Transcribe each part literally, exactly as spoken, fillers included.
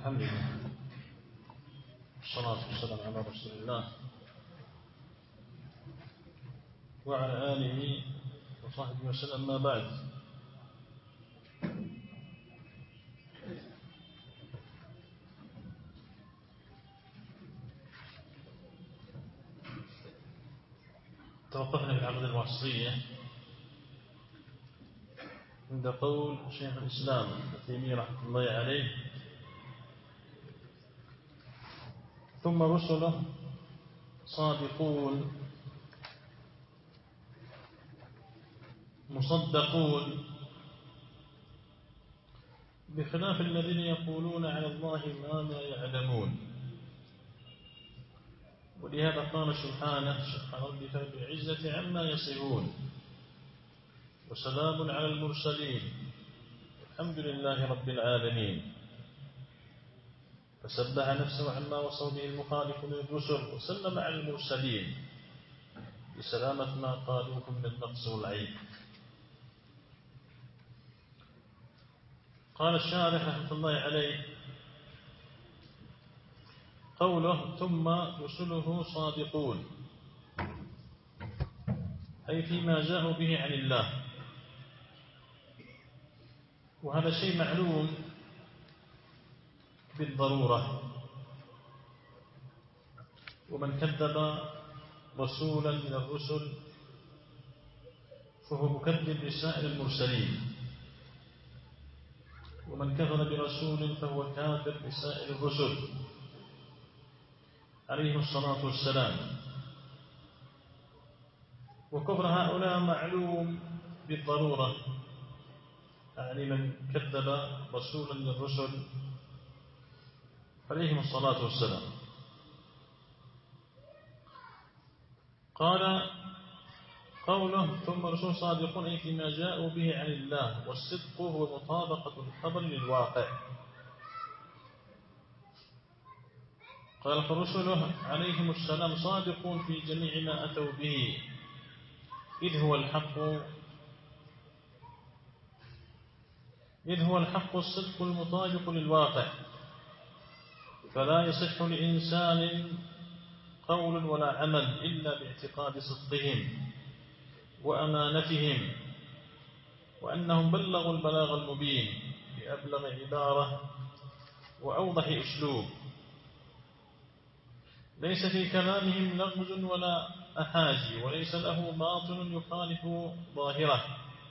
الحمد لله والصلاة والسلام على رسول الله وعلى آله وصحبه وسلم. ما بعد، توقفنا بالعقد الوصية عند قول شيخ الإسلام ابن تيمية رحمة الله عليه: ثم رسله صادقون مصدقون بخلاف الذين يقولون على الله ما لا يعلمون. ولهذا قال سبحانه: سبحان ربك رب العزة عما يصفون وسلام على المرسلين الحمد لله رب العالمين. فسبح نفسه عما وصف به المخالف من الرسل وسلم على المرسلين بسلامة ما قالوه من النقص والعيب. قال الشارح رحمة الله عليه: قوله ثم رسله صادقون أي فيما جاءوا به عن الله، وهذا شيء معلوم بالضرورة. ومن كذب رسولا من الرسل فهو مكذب لسائر المرسلين، ومن كفر برسول فهو كافر لسائر الرسل عليهم الصلاة والسلام. وكفر هؤلاء معلوم بالضرورة، يعني من كذب رسولا من الرسل عليهم الصلاة والسلام. قال قوله ثم رسول صادقون أي فيما جاءوا به عن الله، والصدق هو مطابقة الخبر للواقع. قال فرسله عليهم السلام صادقون في جميع ما أتوا به، إذ هو الحق إذ هو الحق الصدق المطابق للواقع، فلا يصح لإنسان قول ولا عمل إلا باعتقاد صدقهم وأمانتهم، وأنهم بلغوا البلاغ المبين بأبلغ عبارة وأوضح أسلوب، ليس في كلامهم لغز ولا أحاجي، وليس له باطن يخالف ظاهره،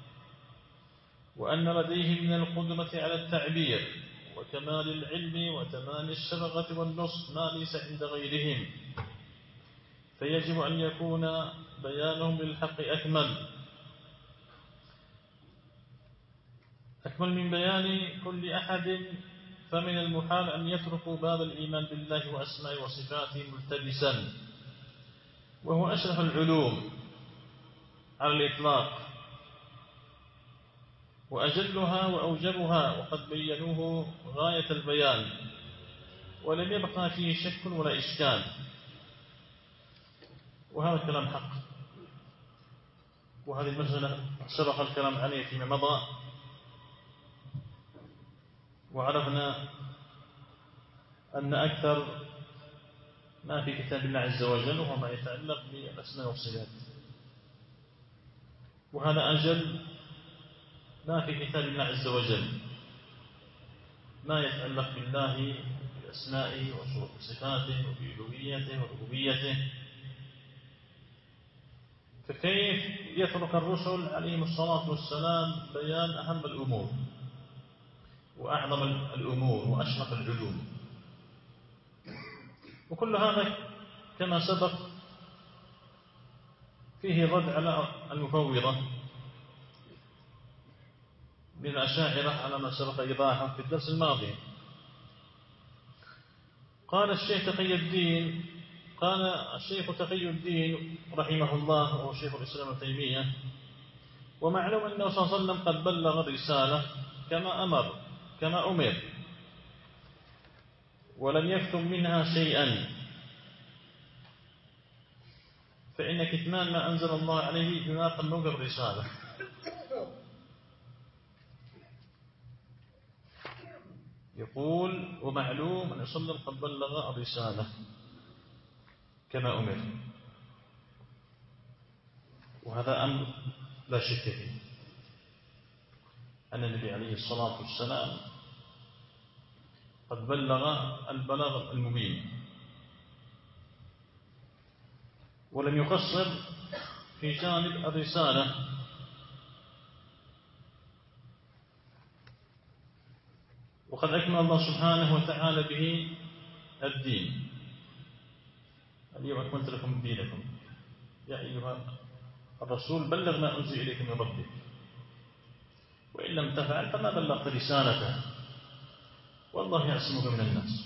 وأن لديهم من القدرة على التعبير وكمال العلم وتمام الشفقة والنصح ما ليس عند غيرهم، فيجب أن يكون بيانهم للحق أكمل أكمل من بيان كل أحد. فمن المحال أن يتركوا باب الإيمان بالله وأسماء وصفاته ملتبسا، وهو أشرف العلوم على الإطلاق وأجلها وأوجبها، وقد بينوه غاية البيان ولم يبقى فيه شك ولا إشكال. وهذا الكلام حق، وهذه المسألة سبق الكلام عليه فيما مضى، وعرفنا أن أكثر ما في كتاب الله عز وجل وهو ما يتعلق بالأسماء والصفات، وهذا أجل ما في كتاب الله عز وجل، ما يتعلق بالله بأسمائه وصفاته وبألوهيته وربوبيته. فكيف يترك الرسل عليهم الصلاة والسلام بيان أهم الأمور وأعظم الأمور وأشرف العلوم؟ وكل هذا كما سبق فيه رد على المفوضة من الأشاعرة على ما سبق إيضاحه في الدرس الماضي. قال الشيخ تقي الدين قال الشيخ تقي الدين رحمه الله وهو شيخ الإسلام ابن تيمية: ومعلوم أنه صلى الله عليه وسلم قد بلغ الرسالة كما أمر كما أمر ولم يكتم منها شيئا، فإن كتمان ما أنزل الله عليه يناقض موقع الرسالة. يقول: ومعلوم أن يصلي قد بلغ الرسالة كما أمر. وهذا أمر لا شك فيه، أن النبي عليه الصلاة والسلام قد بلغ البلاغ المبين، ولم يقصر في جانب الرسالة، وقد أكمل الله سبحانه وتعالى به الدين. اليوم أكملت لكم دينكم يا أيها الرسول بلغ ما أنزل إليك من ربك، وإن لم تفعل فما بلغت رسالته، والله يعصمك من الناس.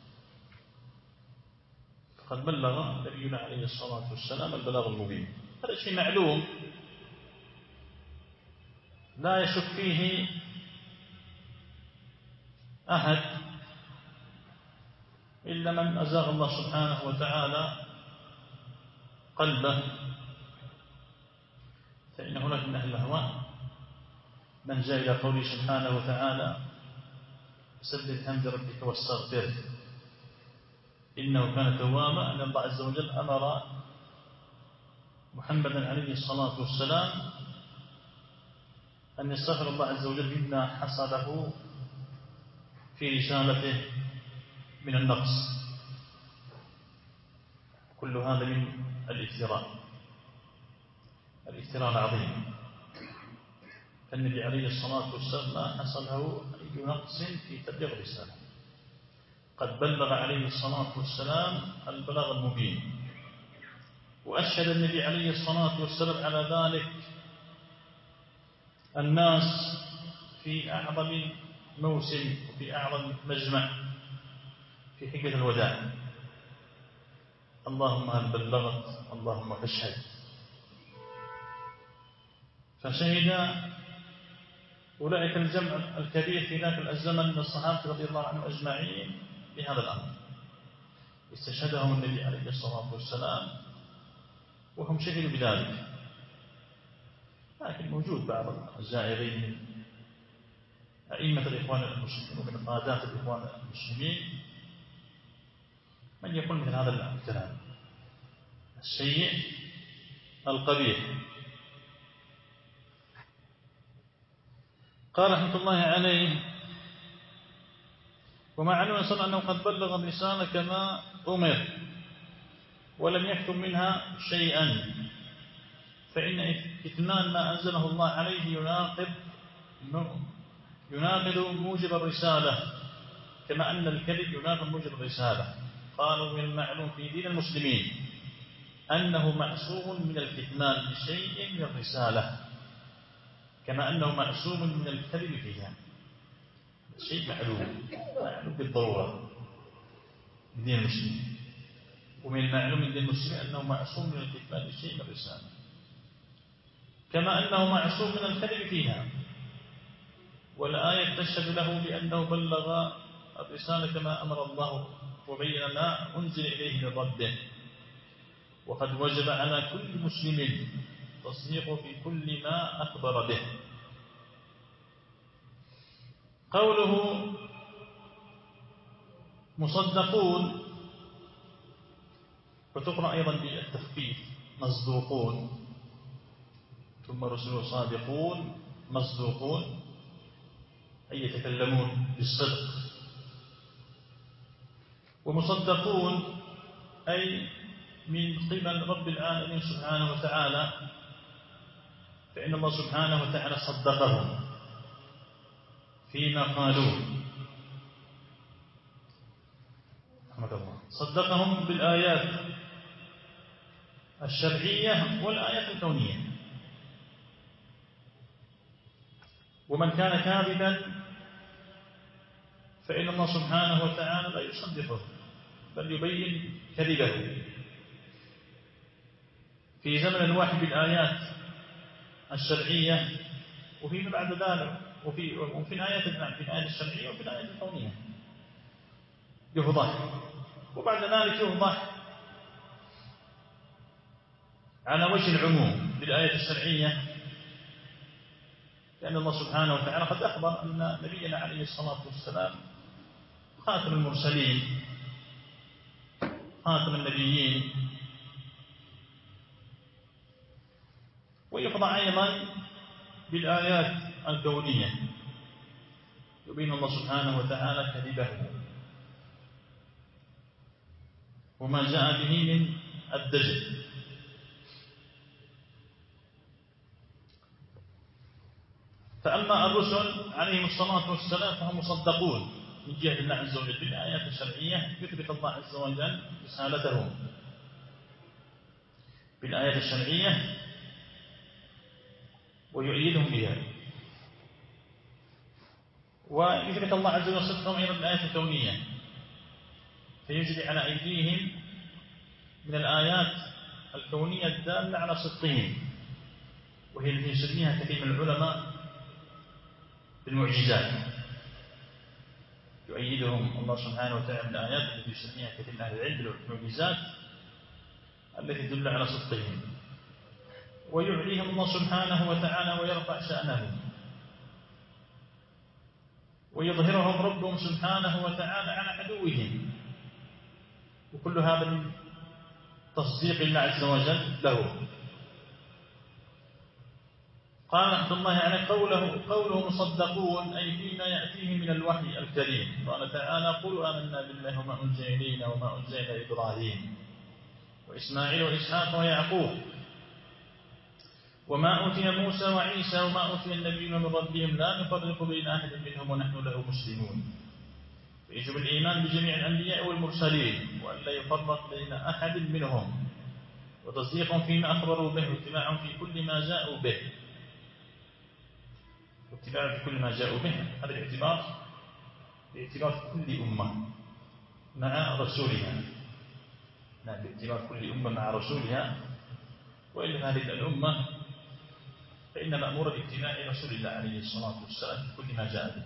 فقد بلغ نبينا عليه الصلاة والسلام البلاغ المبين. هذا شيء معلوم لا يشك فيه أحد إلا من أزاغ الله سبحانه وتعالى قلبه، فإن هناك من أهل الأهواء من جاء إلى قوله سبحانه وتعالى: سبح بحمد ربك واستغفره إنه كان توابا، أن الله عز وجل أمر محمدا عليه الصلاة والسلام أن يستغفر الله عز وجل مما حصله في رسالته من النقص. كل هذا من الافتراء، الافتراء العظيم. فالنبي عليه الصلاة والسلام ما حصل له أي نقص في تبليغ الرسالة، قد بلغ عليه الصلاة والسلام البلاغ المبين. وأشهد النبي عليه الصلاة والسلام على ذلك الناس في أعظم موسم وفي أعظم مجمع في حجة الوداع: اللهم هل بلغت، اللهم فاشهد. فشهد أولئك الجمع الكبير في ذاك الزمن من الصحابة رضي الله عنهم أجمعين بهذا الأمر، استشهدهم النبي عليه الصلاة والسلام وهم شهدوا بذلك. لكن موجود بعض الزائرين من أئمة الإخوان المسلمين ومن قادات الإخوان المسلمين من يقول مثل هذا الكلام السيء القبيح. قال رحمة الله عليه: ومعلوم صلى أنه قد بلغ الرسالة كما أمر ولم يكتم منها شيئا، فإن كتمان ما أنزله الله عليه يناقض يناقض موجب الرسالة، كما أن الكذب يناقض موجب الرسالة. قالوا: من المعلوم في دين المسلمين أنه معصوم من الكتمان بشيء من الرسالة، كما أنه معصوم من الكذب فيها. شيء معلوم معلوم بالضرورة من دين المسلمين. ومن المعلوم من دين المسلمين أنه معصوم من الكتمان بشيء من الرسالة، كما أنه معصوم من الكذب فيها. والآية تشهد له بأنه بلغ الرسالة كما أمر الله وبين ما أنزل إليه من ربه. وقد وجب على كل مسلم تصديقه في كل ما أخبر به. قوله مصدقون، وتقرأ أيضا بالتخفيف مصدوقون، ثم رسل صادقون مصدوقون، أي يتكلمون بالصدق. ومصدقون أي من قبل رب العالمين سبحانه وتعالى، فإن الله سبحانه وتعالى صدقهم فيما قالوه. رحمة الله. صدقهم بالآيات الشرعية والآيات الكونية. ومن كان كاذبا فإن الله سبحانه وتعالى لا يصدقه بل يبين كذبه. في زمن واحد بالآيات الشرعية، وفيما بعد ذلك وفي وفي الآيات في الآيات الشرعية وفي الآيات الكونية يفضح، وبعد ذلك يفضح على وجه العموم بالآيات الشرعية، لأن الله سبحانه وتعالى قد أخبر أن نبينا عليه الصلاة والسلام خاتم المرسلين، خاتم النبيين. ويخضع أيضا بالآيات الكونية، يبين الله سبحانه وتعالى كذبه وما جاء به من الدجل. فأما الرسل عليهم الصلاة والسلام فهم مصدقون من جهة الله عز وجل بالآيات الشرعية، يثبت الله عز وجل رسالتهم بالآيات الشرعية ويؤيدهم بها، ويثبت الله عز وجل صدقهم أيضا بالآيات الكونية، فيجري على أيديهم من الآيات الكونية الدالة على صدقهم، وهي التي يسميها كثير من العلماء بالمعجزات. يؤيدهم الله سبحانه وتعالى بالآيات التي يسميها كثير من أهل العلم بالمعجزات التي تدل على صدقهم، ويعليهم الله سبحانه وتعالى ويرفع شأنهم، ويظهرهم ربهم سبحانه وتعالى على عدوهم، وكل هذا من تصديق الله عز وجل له. قال رحمة الله عليه قوله قوله مصدقون أي فيما يأتيه من الوحي الكريم. قال تعالى قولوا آمنا بالله وما أنزل إلينا وما أنزل إلى إبراهيم وإسماعيل وإسحاق ويعقوب وما أوتي موسى وعيسى وما أوتي النبيون من ربهم لا نفرق بين أحد منهم ونحن له مسلمون. فيجب الإيمان بجميع الأنبياء والمرسلين وأن لا يفرق بين أحد منهم، وتصديقهم فيما أخبروا به، واتباعهم في كل ما جاءوا به، واتباع في كل ما جاءوا به. هذا الاعتبار باعتبار كل أمة مع رسولها، نعم باعتبار كل أمة مع رسولها، وإلا هذه الأمة فإن مأمورة باتباع رسول الله عليه الصلاة والسلام في كل ما جاء به.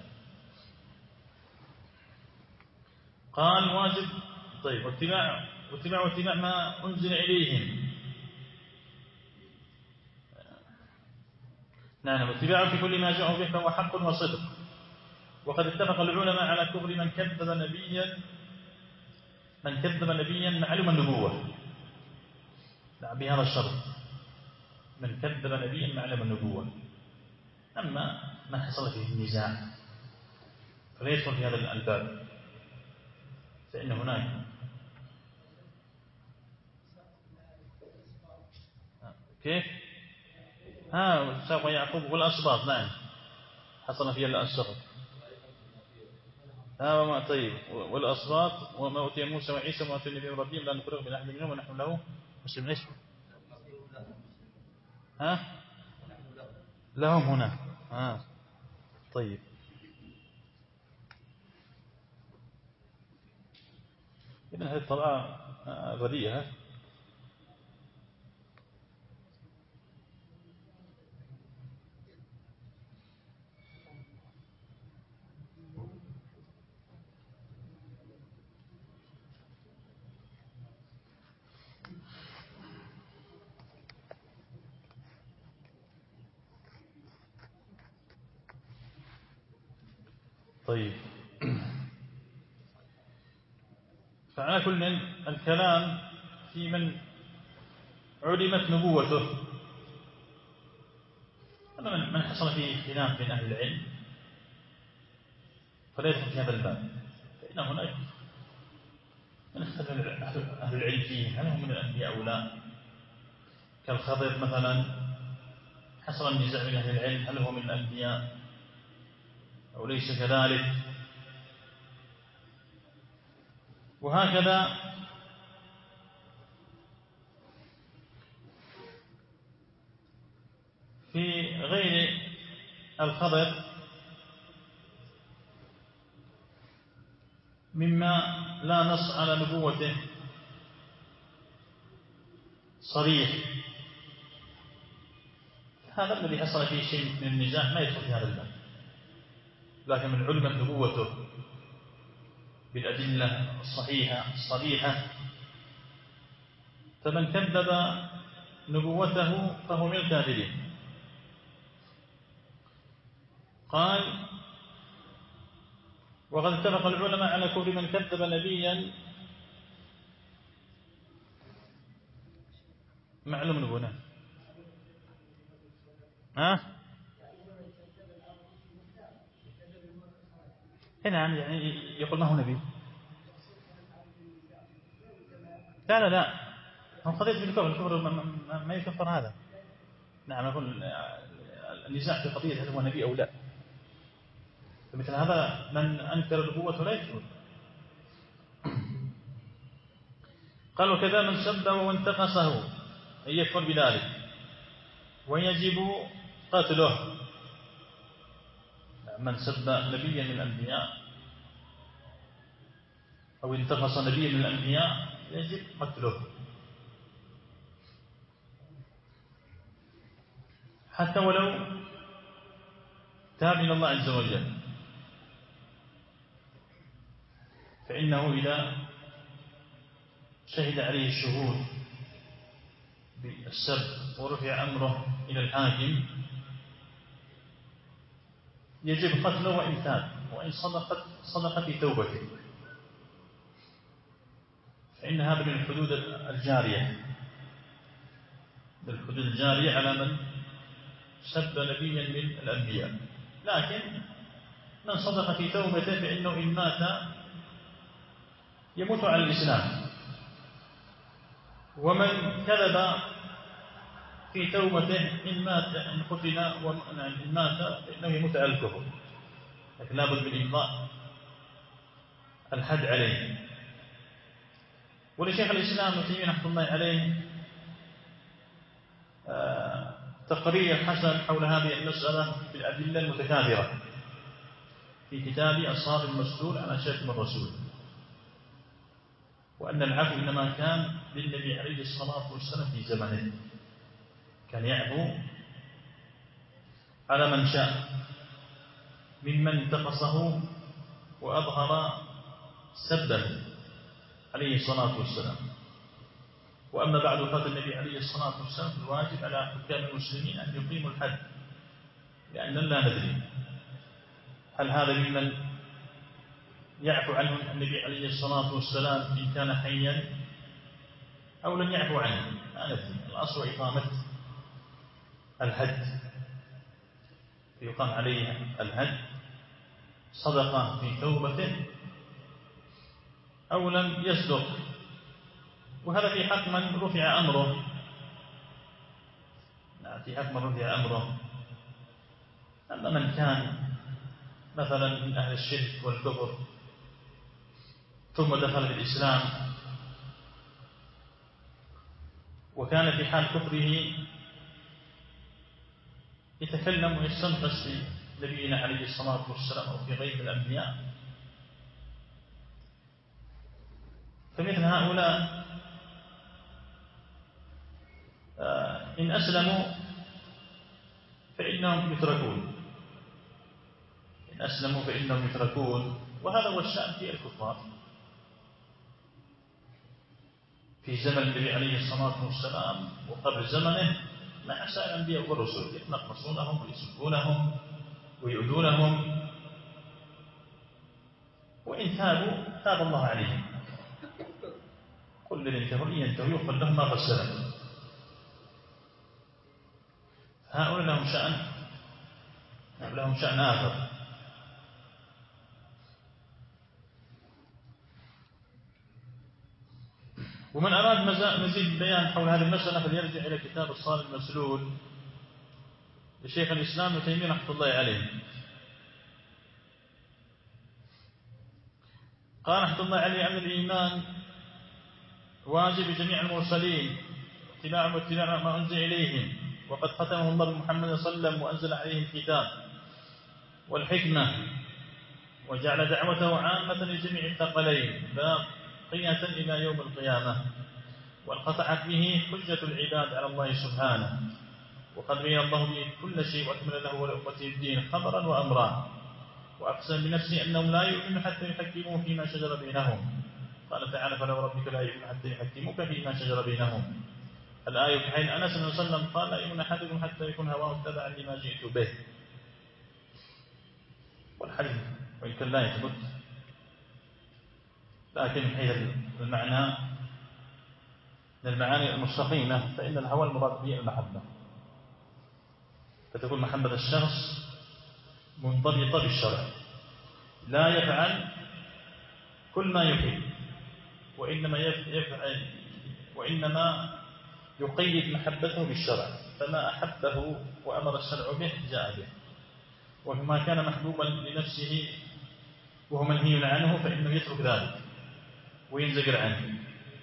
قال واجب طيب واتباع واتباع واتباع ما أنزل إليهم، نعم واتباع في كل ما جاءوا به فهو حق وصدق. وقد اتفق العلماء على كفر من كذب نبيا من كذب نبيا معلوم النبوة، نعم بهذا الشرط، من كذب نبيا معلوم النبوة. أما ما حصل فيه النزاع فلا يدخل في هذا الباب، فإن هناك كيف ها ساق يعقوب والأسباط، نعم حصل فيها الأسباط ها وما طيب والأسباط وما أوتي موسى وعيسى وما أوتي النبي من ربهم لا نفرق بين أحد منهم ونحن له مسلمون. ليش ها لهم هنا ها طيب إذن هذه الطبعة غبية. طيب فعلى كل الكلام في من علمت نبوته، أما من حصل فيه اختلاف بين أهل العلم فلا يدخل في هذا الباب، فإن هناك من اختلف أهل العلم فيه هل هم من الأنبياء أو لا، كالخضر مثلا حصل النزاع بين أهل العلم هل هو من الأنبياء أو ليس كذلك. وهكذا في غير الخضر مما لا نص على نبوته صريح، هذا الذي حصل فيه شيء من النزاع ما يدخل في هذا الباب. لكن من علم نبوته بالأدلة الصحيحة الصريحة فمن كذب نبوته فهو من الكاذبين. قال وقد اتفق العلماء على كفر من كذب نبيا معلوم هنا. ها نعم، يعني يقول ما هو نبي. لا لا لا هم قضية بالكفر، الكفر ما يكفر هذا. نعم، يقول النزاع في قضية هل هو نبي أو لا، فمثل هذا من أنكر النبوة لا يكفر. قال وكذا من سبه وانتقصه أن يكفر بذلك ويجب قتله. من سب نبيا من الأنبياء أو انتقص نبيا من الأنبياء يجب قتله، حتى ولو تاب إلى الله عز وجل، فإنه إذا شهد عليه الشهود بالسب ورفع أمره إلى الحاكم يجب قتله وإن تاب وإن صدقت صدقت توبته، فإن هذا من الحدود الجارية من الحدود الجارية على من سب نبيا من الأنبياء. لكن من صدق في توبته فإنه إن مات يموت على الإسلام، ومن كذب في توبته إن مات إن قتل وإن مات فإنه يموت على الكفر، لكن لابد من إمضاء الحد عليه. ولشيخ الإسلام ابن تيمية رحمه الله عليه تقرير حسن حول هذه المسألة بالأدلة المتكاثرة في كتاب الصارم المسلول على شتم الرسول، وأن العفو إنما كان للنبي عليه الصلاة والسلام في زمنه، كان يعفو على من شاء ممن انتقصه وأظهر سبه عليه الصلاة والسلام. وأما بعد وفاة النبي عليه الصلاة والسلام الواجب على حكام المسلمين أن يقيموا الحد، لأننا لا ندري هل هذا ممن يعفو عنه النبي عليه الصلاة والسلام إن كان حيا أو لم يعفو عنه، لا ندري. الأصل إقامة الحد، يقام عليه الحد صدق في توبته أو لم يصدق، وهذا في حق من رفع أمره في حق من رفع أمره. أما من كان مثلا من أهل الشرك والكفر ثم دخل في الإسلام وكان في حال كفره يتكلم ويستنقص في نبينا عليه الصلاة والسلام أو في غير الأنبياء، فمثل هؤلاء إن أسلموا فإنهم يتركون إن أسلموا فإنهم يتركون وهذا هو الشأن في الكفار. في زمن النبي عليه الصلاة والسلام وقبل زمنه مع سائر الأنبياء والرسل يتنقصونهم ويسبونهم ويؤذونهم، وإن تابوا تاب الله عليهم. قل للانتهوا إن ينتهوا يغفر لهم ما قد سلف. هؤلاء لهم شأن لهم شأن آخر. ومن أراد مزيد بيان حول هذه المسألة فليرجع إلى كتاب الصارم المسلول لشيخ الإسلام ابن تيمية رحمة الله عليه. قال رحمة الله عليه أن الإيمان واجب جميع المرسلين اتباع واتباع ما أنزل إليهم، وقد ختمه الله بمحمد صلى الله عليه وسلم وأنزل عليه الكتاب والحكمة وجعل دعوته عامة لجميع الثقلين باقية إلى يوم القيامة، وانقطعت به حجة العباد على الله سبحانه، وقد بين الله به كل شيء وأكمل له ولأمته الدين خبرا وأمرا، وأقسم بنفسه أنهم لا يؤمنون حتى يحكموا فيما شجر بينهم. قال تعالى فلو ربك لا يؤمن حتى يحكموك فيما شجر بينهم. الآية في حين أنس صلى الله عليه وسلم قال لا يؤمن أحدكم حتى يكون هواه تبعا لما جئت به. والحديث وإن كان لا يثبت لكن من حيث المعنى من المعاني المستقيمة فإن الهوى المراد به المحبة، فتكون محبة الشخص منضبطة بالشرع، لا يفعل كل ما يحب، وإنما يفعل وإنما يقيد محبته بالشرع، فما أحبه وأمر الشرع به جاء به، وما كان محبوبا لنفسه وهو منهي عنه فإنه يترك ذلك وينزجر عنه.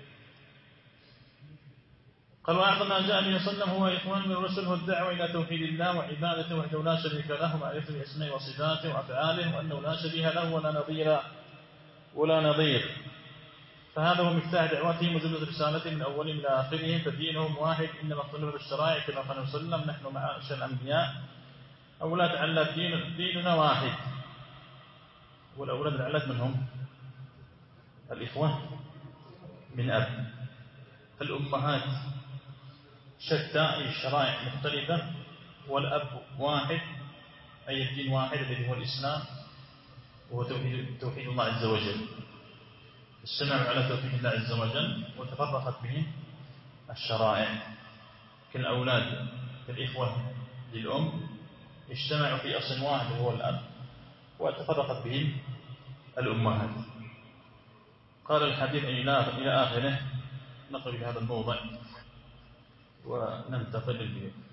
قال: وأعظم ما جاء به صلى الله عليه وسلم هو إخوان من الرسل والدعوة إلى توحيد الله وعبادته وحده لا شريك له، ومعرفة بأسمائه وصفاته وأفعاله، وأنه لا شبيه له ولا نظير ولا نظير. فهذا هو مفتاح دعوتهم وزبدة رسالتهم من أولهم إلى آخرهم، فدينهم واحد، إنما اختلفوا بالشرائع كما قال صلى الله عليه وسلم: نحن معاشر الأنبياء أولاد علات دين ديننا واحد. والأولاد العلات منهم الإخوة من أب، الأمهات شتى أي الشرائع مختلفة، والأب واحد أي الدين واحد الذي هو الإسلام، وهو توحيد, توحيد الله عز وجل. اجتمعوا على توحيد الله عز وجل وتفرقت بهم الشرائع، كالأولاد كالإخوة للأم اجتمعوا في أصل واحد وهو الأب، وتفرقت بهم الأمهات. قال الحديث إلى آخره. نقف بهذا الموضع وننتقل للبيت.